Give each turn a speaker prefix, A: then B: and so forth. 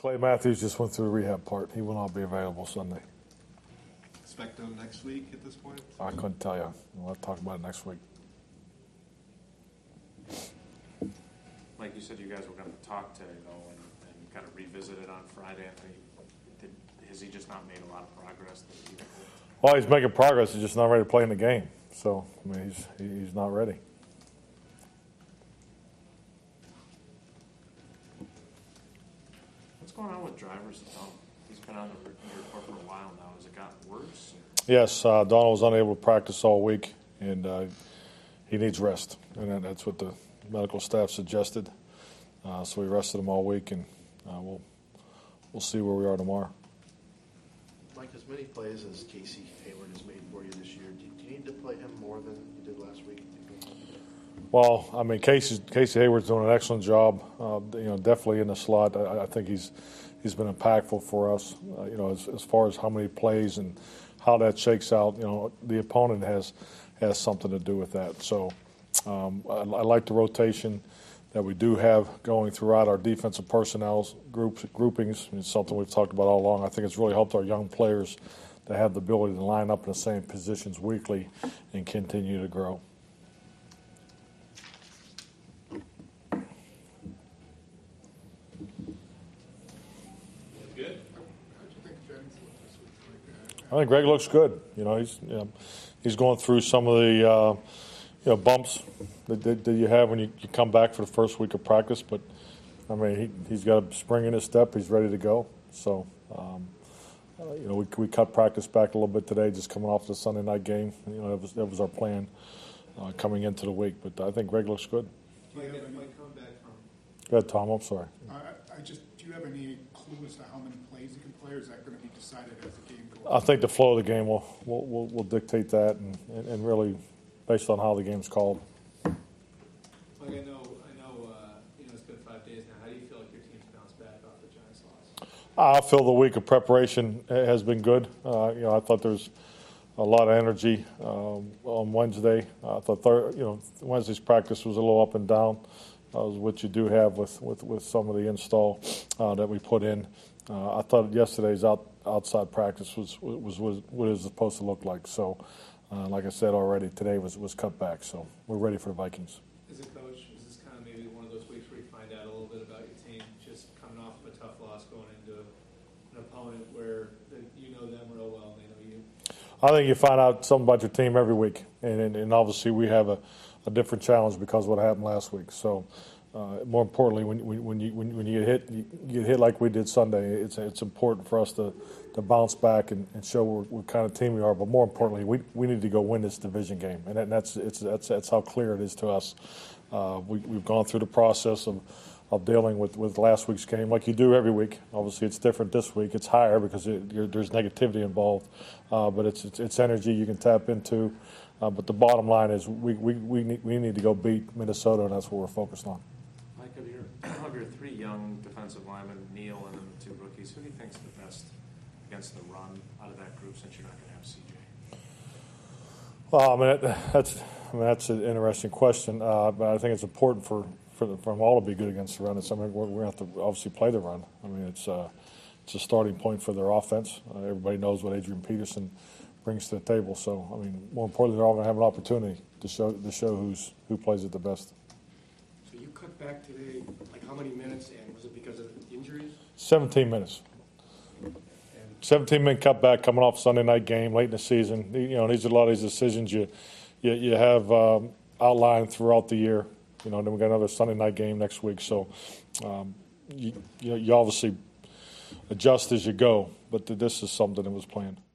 A: Clay Matthews just went through the rehab part. He will not be available Sunday.
B: Expect him next week at this point?
A: I couldn't tell you. We'll talk about it next week.
C: Like you said, you guys were going to talk to, and kind of revisit it on Friday. Has he just not made a lot of progress?
A: Well, he's making progress. He's just not ready to play in the game. So, I mean, he's not ready.
C: What's going on with Drivers' thumb? He's been on the report for a while now. Has it gotten worse?
A: Yes, Donald was unable to practice all week, and he needs rest. And that's what the medical staff suggested. So we rested him all week, and we'll see where we are tomorrow.
D: Mike, as many plays as Casey Hayward has made for you this year, do you need to play him more than you did last week?
A: Well, I mean, Casey Hayward's doing an excellent job. Definitely in the slot. I think he's been impactful for us. As far as how many plays and how that shakes out, the opponent has something to do with that. So I like the rotation that we do have going throughout our defensive personnel groupings. It's something we've talked about all along. I think it's really helped our young players to have the ability to line up in the same positions weekly and continue to grow. I think Greg looks good. He's going through some of the bumps that you have when you come back for the first week of practice. But I mean, he's got a spring in his step. He's ready to go. So we cut practice back a little bit today, just coming off the Sunday night game. That was our plan coming into the week. But I think Greg looks good.
E: Do you have any comeback from?
A: Go ahead, Tom. I'm sorry.
E: Do you have any clue as to how many plays you can play, or is that going to be decided as the game goes?
A: I think the flow of the game will dictate that, and really based on how the game's called.
F: Like I know. It's been 5 days now. How do you feel like your team's bounced back off the Giants loss?
A: I feel the week of preparation has been good. I thought there's a lot of energy on Wednesday. I thought Wednesday's practice was a little up and down. What you do have with some of the install that we put in. I thought yesterday's outside practice was what it was supposed to look like. So, like I said already, today was cut back. So we're ready for the Vikings.
F: As a coach, is this kind of maybe one of those weeks where you find out a little bit about your team, just coming off of a tough loss, going into an opponent where you know them real well, and they know you?
A: I think you find out something about your team every week, and obviously we have a different challenge because of what happened last week. So, more importantly, when you get hit like we did Sunday, it's important for us to bounce back and show what kind of team we are. But more importantly, we need to go win this division game, and that's how clear it is to us. We've gone through the process of dealing with last week's game like you do every week. Obviously, it's different this week. It's higher because there's negativity involved, but it's energy you can tap into. But the bottom line is we need to go beat Minnesota, and that's what we're focused on.
C: Mike, of your three young defensive linemen, Neal and then the two rookies, who do you think's the best against the run out of that group since you're not going to have CJ?
A: Well, that's an interesting question, but I think it's important for them all to be good against the run. It's something we're going to have to obviously play the run. I mean, it's a starting point for their offense. Everybody knows what Adrian Peterson brings to the table. So, I mean, more importantly, they're all going to have an opportunity to show who plays it the best.
G: So you cut back today, like how many minutes, and was it because of injuries?
A: 17 minutes. 17-minute cutback coming off Sunday night game late in the season. These are a lot of these decisions you have outlined throughout the year. Then we got another Sunday night game next week. So you obviously adjust as you go, but this is something that was planned.